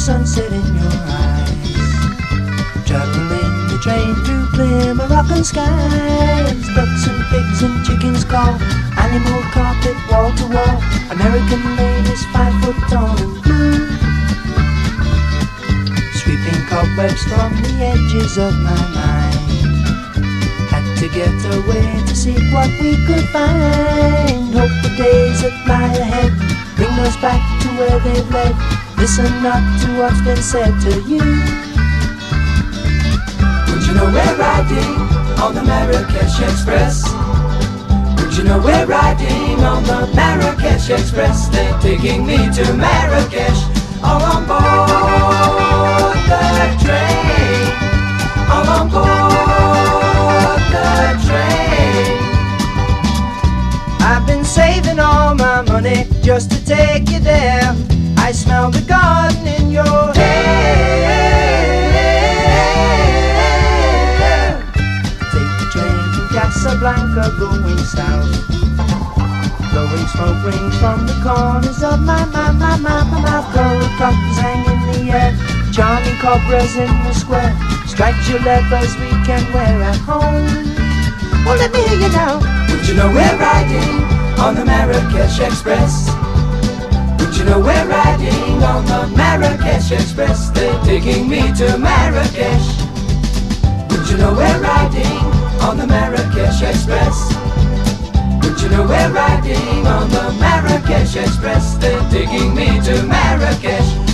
sunset in your eyes. Traveling the train through clear Moroccan skies. Ducks and pigs and chickens call. Animal carpet wall to wall. American ladies 5 foot tall and blue. Sweeping cobwebs from the edges of my mind. Had to get away to see what we could find. Hope the days that lie ahead bring us back to where they've led. Listen not to what's been said to you. Would you know we're riding on the Marrakesh Express? Would you know we're riding on the Marrakesh Express? They're taking me to Marrakesh, all on board the train, all on board the train. I've been saving all my money just to take you there. I smell the garden in your hair. Take the train from Casablanca going south. Blowing smoke rings from the corners of my mouth. Gold cockles hang in the air. Charming cobras in the square. Stripes your levers we can wear at home. Well, let me hear you now. Would you know we're riding on the Marrakesh Express? Would you know we're riding on the Marrakesh Express? They're taking me to Marrakesh. Would you know we're riding on the Marrakesh Express? Would you know we're riding on the Marrakesh Express? They're taking me to Marrakesh.